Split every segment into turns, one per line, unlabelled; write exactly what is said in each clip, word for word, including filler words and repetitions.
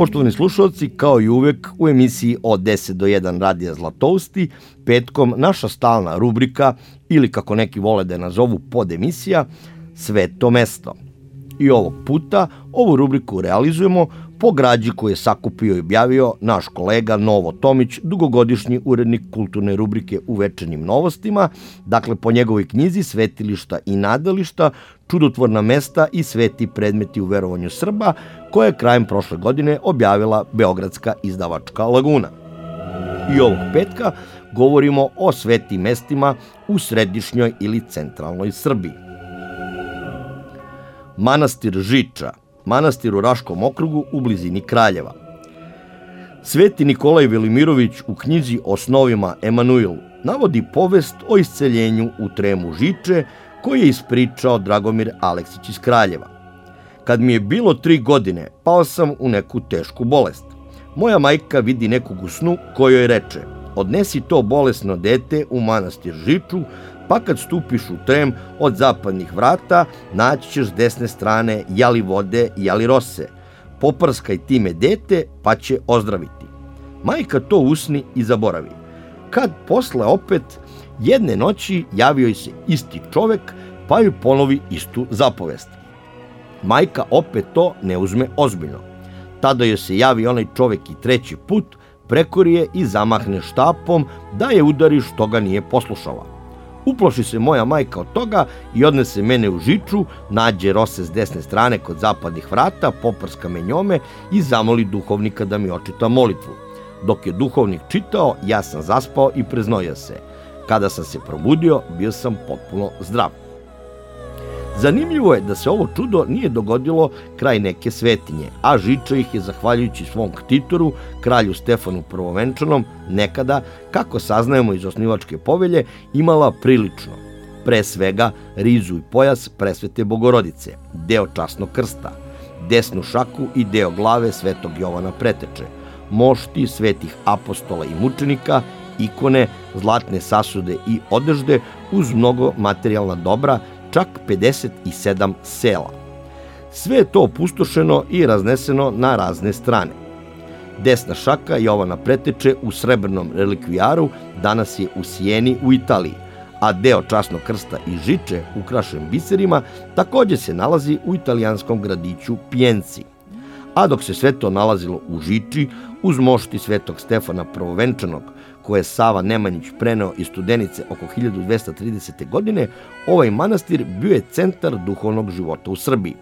Poštovani slušalci, kao i uvek u emisiji od deset do jedan Radija Zlatousti, petkom naša stalna rubrika, ili kako neki vole da je nazovu podemisija, Sveto mesto. I ovog puta ovu rubriku realizujemo po građi koju je sakupio i objavio naš kolega Novo Tomić, dugogodišnji urednik kulturne rubrike u Večernjim novostima, dakle po njegovoj knjizi Svetilišta i nadališta, čudotvorna mesta i sveti predmeti u verovanju Srba, koja je krajem prošle godine objavila beogradska izdavačka Laguna. I ovog petka govorimo o svetim mestima u središnjoj ili centralnoj Srbiji. Manastir Žiča, manastir u Raškom okrugu u blizini Kraljeva. Sveti Nikolaj Velimirović u knjizi o snovima Emanuil navodi povest o isceljenju u tremu Žiče koji je ispričao Dragomir Aleksić iz Kraljeva. Kad mi je bilo tri godine, pao sam u neku tešku bolest. Moja majka vidi nekog u snu kojoj reče: odnesi to bolesno dete u manastir Žiču, pa kad stupiš u trem od zapadnih vrata, naći ćeš s desne strane jali vode, jali rose. Poprskaj time dete, pa će ozdraviti. Majka to usni i zaboravi. Kad posle opet jedne noći javio joj se isti čovek, pa joj ponovi istu zapovest. Majka opet to ne uzme ozbiljno. Tada joj se javi onaj čovek i treći put, prekori je i zamahne štapom da je udari što ga nije poslušala. Uploši se moja majka od toga i odnese mene u Žiču, nađe rose s desne strane kod zapadnih vrata, poprska me njome i zamoli duhovnika da mi očita molitvu. Dok je duhovnik čitao, ja sam zaspao i preznojio se. Kada sam se probudio, bio sam potpuno zdrav. Zanimljivo je da se ovo čudo nije dogodilo kraj neke svetinje, a Žiča ih je, zahvaljujući svom ktitoru, kralju Stefanu Prvovenčanom, nekada, kako saznajemo iz osnivačke povelje, imala prilično. Pre svega, rizu i pojas presvete Bogorodice, deo časnog krsta, desnu šaku i deo glave svetog Jovana Preteče, mošti svetih apostola i mučenika, ikone, zlatne sasude i odežde uz mnogo materijalna dobra, čak pedeset sedam sela. Sve je to opustošeno i razneseno na razne strane. Desna šaka Jovana Preteče u srebrnom relikvijaru danas je u Sijeni u Italiji, a deo časnog krsta i Žiče ukrašen biserima takođe se nalazi u italijanskom gradiću Pijenci. A dok se sve to nalazilo u Žiči, uz mošti svetog Stefana Prvovenčanog, koje je Sava Nemanjić preneo iz Studenice oko hiljadu dvesta tridesete. godine, ovaj manastir bio je centar duhovnog života u Srbiji.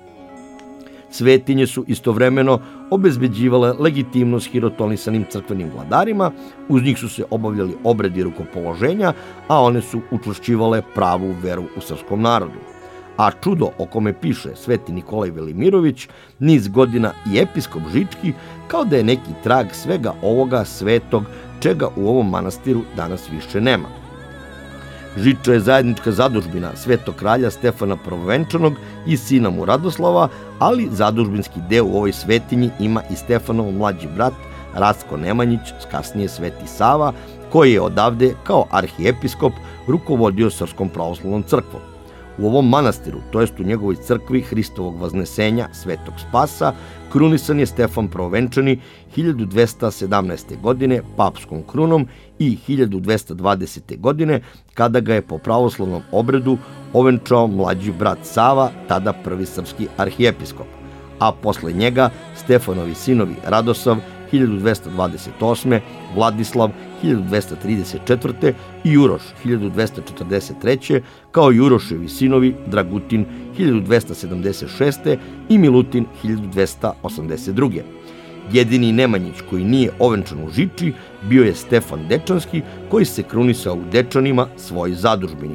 Svetinje su istovremeno obezbeđivale legitimnost hirotonisanim crkvenim vladarima, uz njih su se obavljali obredi rukopoloženja, a one su učvršćivale pravu veru u srpskom narodu. A čudo o kome piše sveti Nikolaj Velimirović, niz godina i episkop Žički, kao da je neki trag svega ovoga svetog, čega u ovom manastiru danas više nema. Žiča je zajednička zadužbina svetog kralja Stefana Prvovenčanog i sina mu Radoslava, ali zadužbinski deo u ovoj svetinji ima i Stefanov mlađi brat Rastko Nemanjić, kasnije Sveti Sava, koji je odavde kao arhiepiskop rukovodio Srpskom pravoslavnom crkvom. U ovom manastiru, to jest u njegovoj crkvi Hristovog Vaznesenja, Svetog Spasa, krunisan je Stefan Prvovenčani hiljadu dvesta sedamnaeste. godine papskom krunom i hiljadu dvesta dvadesete. godine kada ga je po pravoslavnom obredu ovenčao mlađi brat Sava, tada prvi srpski arhijepiskop, a posle njega Stefanovi sinovi Radosav hiljadu dvesta dvadeset osme. Vladislav hiljadu dvesta trideset četvrte. i Uroš hiljadu dvesta četrdeset treće. kao i Uroševi sinovi Dragutin hiljadu dvesta sedamdeset šeste. i Milutin hiljadu dvesta osamdeset druge. Jedini Nemanjić koji nije ovenčan u Žiči bio je Stefan Dečanski, koji se krunisao u Dečanima, svoj zadužbini.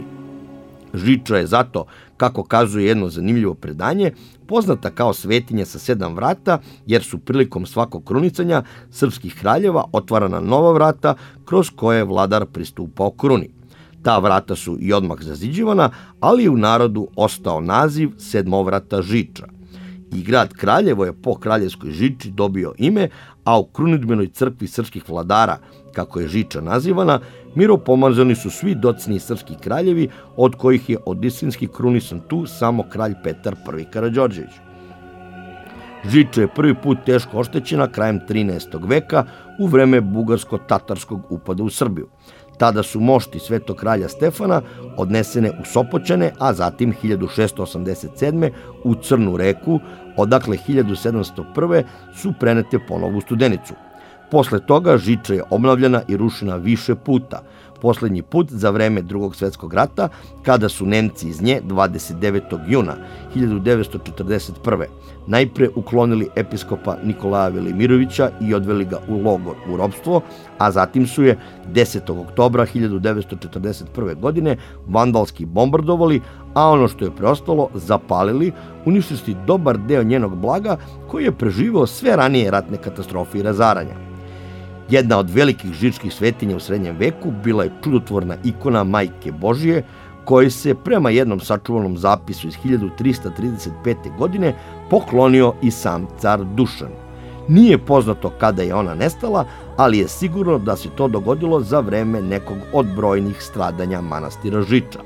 Žiča je zato, kako kazuje jedno zanimljivo predanje, poznata kao svetinja sa sedam vrata, jer su prilikom svakog krunicanja srpskih kraljeva otvarana nova vrata kroz koje je vladar pristupao kruni. Ta vrata su i odmah zaziđivana, ali je u narodu ostao naziv Sedmovrata Žiča. I grad Kraljevo je po kraljevskoj Žiči dobio ime, a u krunidbenoj crkvi srpskih vladara, kako je Žiča nazivana, miropomazani su svi docniji srpski kraljevi, od kojih je od istinski krunisan tu samo kralj Petar prvi Karađorđević. Žiča je prvi put teško oštećena krajem trinaestog veka u vreme bugarsko-tatarskog upada u Srbiju. Tada su mošti svetog kralja Stefana odnesene u Sopoćane, a zatim hiljadu šeststo osamdeset sedme. u Crnu reku, odakle hiljadu sedamsto prve. su prenete ponovo u Studenicu. Posle toga Žiča je obnavljana i rušena više puta. Poslednji put za vreme Drugog svetskog rata, kada su Nemci iz nje dvadeset devetog juna hiljadu devetsto četrdeset prve. najpre uklonili episkopa Nikolaja Velimirovića i odveli ga u logor u ropstvo, a zatim su je desetog oktobra hiljadu devetsto četrdeset prve. godine vandalski bombardovali, a ono što je preostalo zapalili, uništili dobar deo njenog blaga koji je preživeo sve ranije ratne katastrofe i razaranja. Jedna od velikih žičkih svetinja u srednjem veku bila je čudotvorna ikona Majke Božije, koji se prema jednom sačuvanom zapisu iz hiljadu trista trideset pete. godine poklonio i sam car Dušan. Nije poznato kada je ona nestala, ali je sigurno da se to dogodilo za vreme nekog od brojnih stradanja manastira Žiča.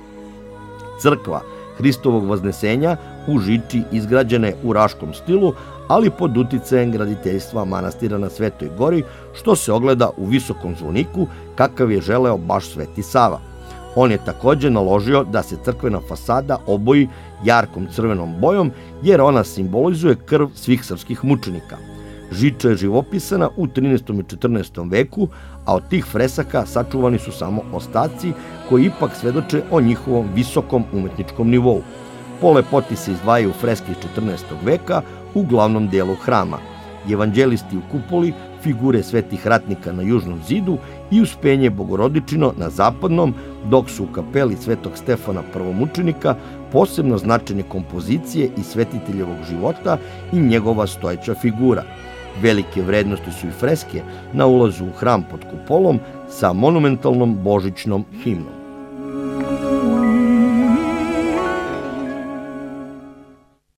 Crkva Hristovog Vaznesenja u Žiči izgrađena je u raškom stilu, ali pod uticajem graditeljstva manastira na Svetoj gori, što se ogleda u visokom zvoniku kakav je želeo baš Sveti Sava. On je takođe naložio da se crkvena fasada oboji jarkom crvenom bojom, jer ona simbolizuje krv svih srpskih mučenika. Žiča je živopisana u trinaestom i četrnaestom veku, a od tih fresaka sačuvani su samo ostaci koji ipak svedoče o njihovom visokom umetničkom nivou. Po lepoti se izdvajaju freske iz četrnaestog veka u glavnom delu hrama, evanđelisti u kupoli, figure svetih ratnika na južnom zidu i Uspenje Bogorodičino na zapadnom, dok su u kapeli Svetog Stefana prvomučenika posebno značajne kompozicije iz svetiteljevog života i njegova stojeća figura. Velike vrednosti su i freske na ulazu u hram pod kupolom sa monumentalnom božićnom himnom.